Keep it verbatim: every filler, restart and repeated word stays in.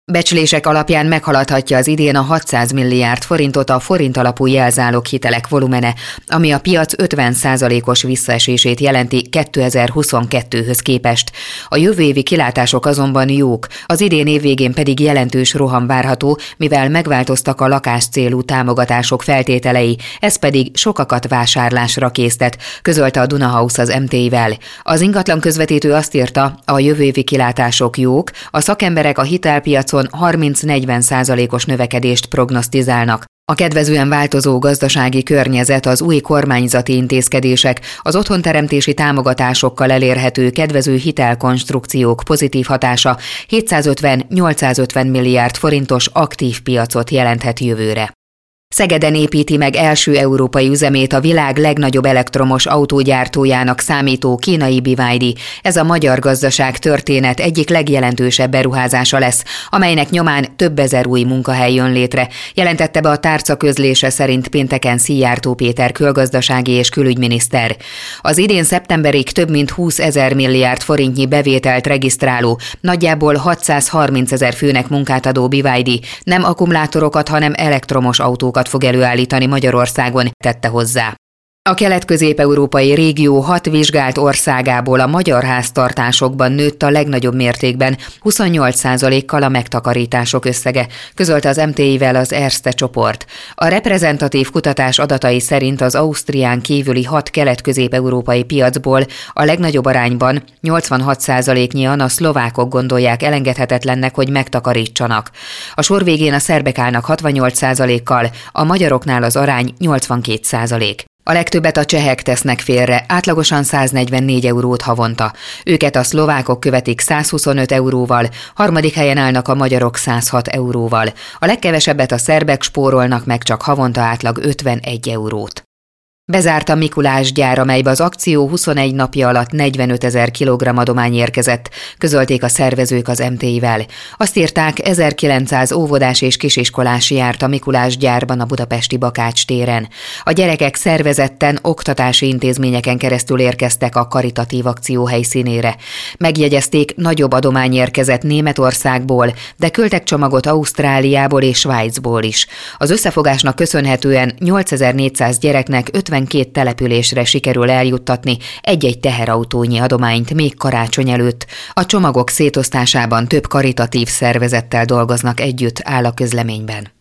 Becslések alapján meghaladhatja az idén a hatszáz milliárd forintot a forint alapú jelzálog hitelek volumene, ami a piac ötven százalékos visszaesését jelenti kétezer-huszonkettőhöz képest. A jövő évi kilátások azonban jók, az idén év végén pedig jelentős roham várható, mivel megváltoztak a lakáscélú támogatások feltételei, ez pedig sokakat vásárlásra késztet, közölte a Dunahouse az em té i-vel. Az ingatlan közvetítő azt írta, a jövő évi kilátások jók, a szakemberek a hitelpiacon harminc-negyven százalékos növekedést prognosztizálnak. A kedvezően változó gazdasági környezet, az új kormányzati intézkedések, az otthonteremtési támogatásokkal elérhető kedvező hitelkonstrukciók pozitív hatása hétszázötven-nyolcszázötven milliárd forintos aktív piacot jelenthet jövőre. Szegeden építi meg első európai üzemét a világ legnagyobb elektromos autógyártójának számító kínai bé vé dé. Ez a magyar gazdaság történet egyik legjelentősebb beruházása lesz, amelynek nyomán több ezer új munkahely jön létre, jelentette be a tárca közlése szerint pénteken Szijjártó Péter külgazdasági és külügyminiszter. Az idén szeptemberig több mint húszezer milliárd forintnyi bevételt regisztráló, nagyjából hatszázharmincezer főnek munkát adó bé vé dé nem akkumulátorokat, hanem elektromos autókat fog előállítani Magyarországon, tette hozzá. A kelet-közép-európai régió hat vizsgált országából a magyar háztartásokban nőtt a legnagyobb mértékben, huszonnyolc százalékkal a megtakarítások összege, közölte az em té i-vel az Erste csoport. A reprezentatív kutatás adatai szerint az Ausztrián kívüli hat kelet-közép-európai piacból a legnagyobb arányban, nyolcvanhat százaléknyian a szlovákok gondolják elengedhetetlennek, hogy megtakarítsanak. A sor végén a szerbek állnak hatvannyolc százalékkal, a magyaroknál az arány nyolcvankét százalék. A legtöbbet a csehek tesznek félre, átlagosan száznegyvennégy eurót havonta. Őket a szlovákok követik százhuszonöt euróval, harmadik helyen állnak a magyarok százhat euróval. A legkevesebbet a szerbek spórolnak meg, csak havonta átlag ötvenegy eurót. Bezárt a Mikulás gyár, amelybe az akció huszonegy napja alatt negyvenötezer kilogramm adomány érkezett, közölték a szervezők az em té i-vel. Azt írták, ezerkilencszáz óvodás és kisiskolás járt a Mikulás gyárban a budapesti Bakács téren. A gyerekek szervezetten oktatási intézményeken keresztül érkeztek a karitatív akció helyszínére. Megjegyezték, nagyobb adomány érkezett Németországból, de küldtek csomagot Ausztráliából és Svájcból is. Az összefogásnak köszönhetően nyolcezer-négyszáz gyereknek ötvenkét településre sikerül eljuttatni egy-egy teherautónyi adományt még karácsony előtt. A csomagok szétosztásában több karitatív szervezettel dolgoznak együtt, áll a közleményben.